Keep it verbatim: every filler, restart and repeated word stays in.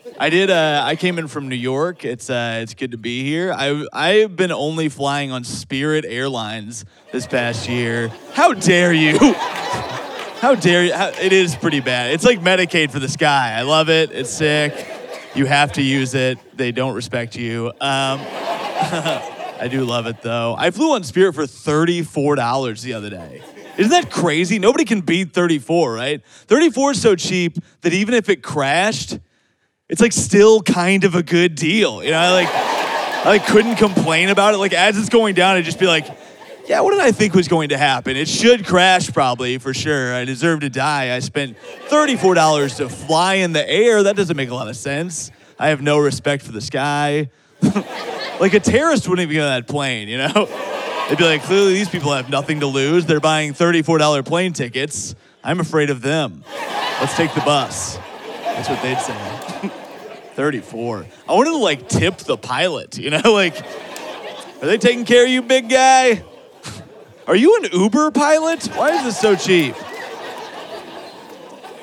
I did. Uh, I came in from New York. It's uh, it's good to be here. I I've been only flying on Spirit Airlines this past year. How dare you? How dare you? How, it is pretty bad. It's like Medicaid for the sky. I love it. It's sick. You have to use it. They don't respect you. Um, I do love it though. I flew on Spirit for thirty-four dollars the other day. Isn't that crazy? Nobody can beat thirty-four, right? thirty-four is so cheap that even if it crashed, it's like still kind of a good deal. You know, I like, I like couldn't complain about it. Like as it's going down, I'd just be like, yeah, what did I think was going to happen? It should crash probably for sure. I deserve to die. I spent thirty-four dollars to fly in the air. That doesn't make a lot of sense. I have no respect for the sky. Like a terrorist wouldn't even get on that plane, you know? They'd be like, clearly these people have nothing to lose. They're buying thirty-four dollars plane tickets. I'm afraid of them. Let's take the bus. That's what they'd say. thirty-four. I wanted to like tip the pilot, you know, like, are they taking care of you, big guy? Are you an Uber pilot? Why is this so cheap?